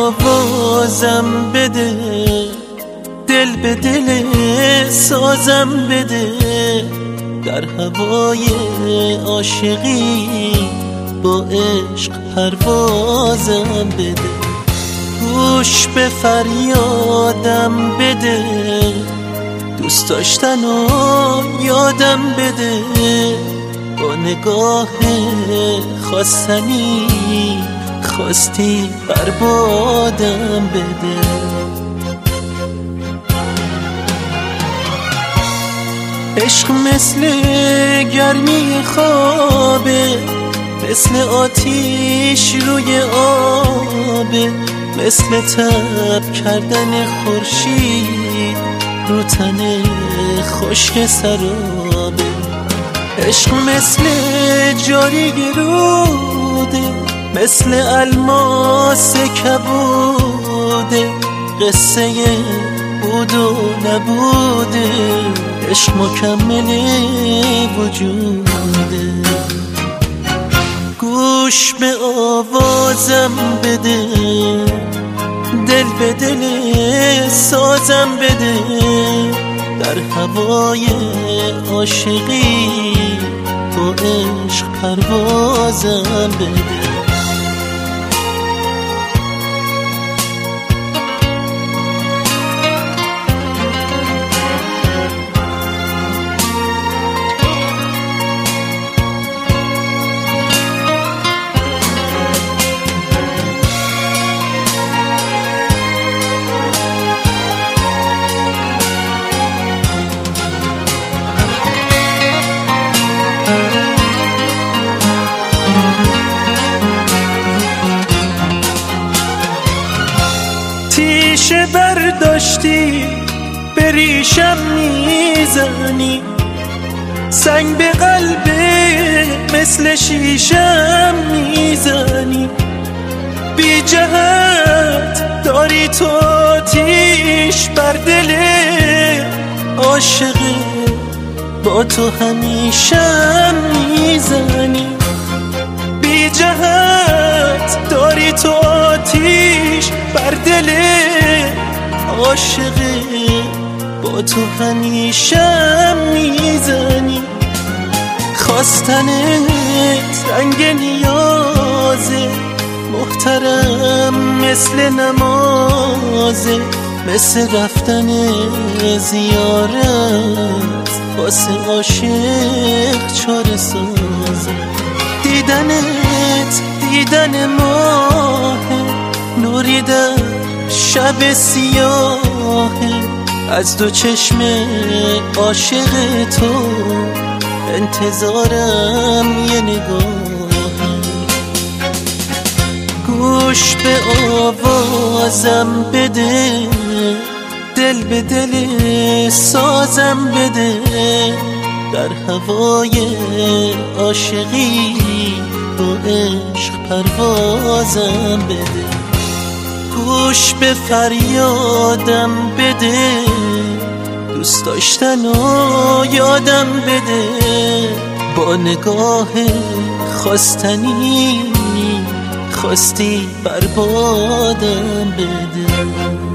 آوازم بده، دل به دل سازم بده، در هوای عاشقی با عشق پروازم بده. گوش به فریادم بده، دوست داشتن و یادم بده، با نگاه خواستنی خواستی بربادم بده. عشق مثل گرمی خوابه، مثل آتیش روی آبه، مثل تب کردن خورشید رو تن خشک سرابه. عشق مثل جاری روده، مثل الماس کبوده، قصه بود و نبوده، عشق مکمل وجوده. گوش به آوازم بده، دل به دل سازم بده، در هوای عاشقی با عشق پروازم بده. تیشه برداشتی به ریشم میزنی، سنگ به قلبه مثل شیشم میزنی، بی جهت داری تو آتیش بر دل عاشق، با تو همیشم میزنی، بی جهت داری تو آتیش بر دل عاشق، با تو همیشم میزنی. خواستنت رنگ نیازه، محترم مثل نمازه، مثل رفتن زیارت واسه عاشق چاره سازه. دیدنت دیدن ماهه، نوری در شب سیاهه، از دو چشم عاشق تو انتظارم یه نگاهه. گوش به آوازم بده، دل به دل سازم بده، در هوای عاشقی با عشق پروازم بده. گوش به فریادم بده، دوست داشتن و یادم بده، با نگاه خواستنی خواستی بربادم بده.